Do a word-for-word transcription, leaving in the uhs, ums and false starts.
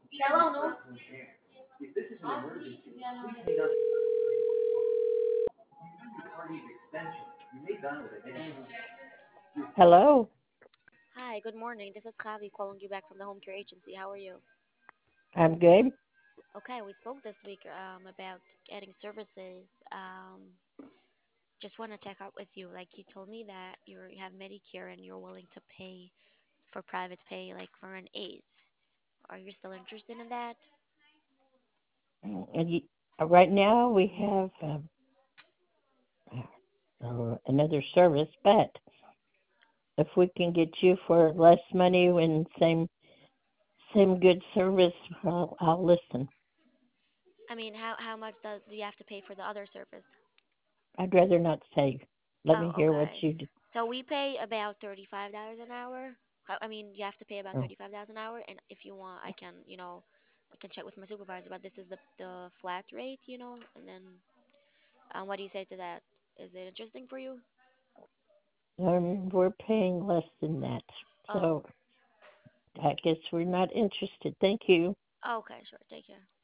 Hello, Hi, good morning. This is Javi calling you back from the home care agency. How are you? I'm good. Okay, we spoke this week um, about getting services. Um, just want to check out with you. Like you told me that you're, you have Medicare and you're willing to pay for private pay, like for an aide. Are you still interested in that? And you, uh, right now we have um, uh, another service, but if we can get you for less money and same same good service, I'll, I'll listen. I mean, how how much does do you have to pay for the other service? I'd rather not say. Let me Oh, hear what okay. you do. So we pay about thirty-five dollars an hour. I I mean, you have to pay about Oh, thirty-five dollars an hour, and if you want, I can, you know, I can check with my supervisor, but this is the the flat rate, you know, and then um, what do you say to that? Is it interesting for you? um, we're paying less than that, Oh, so I guess we're not interested. Thank you. okay, sure. Take care.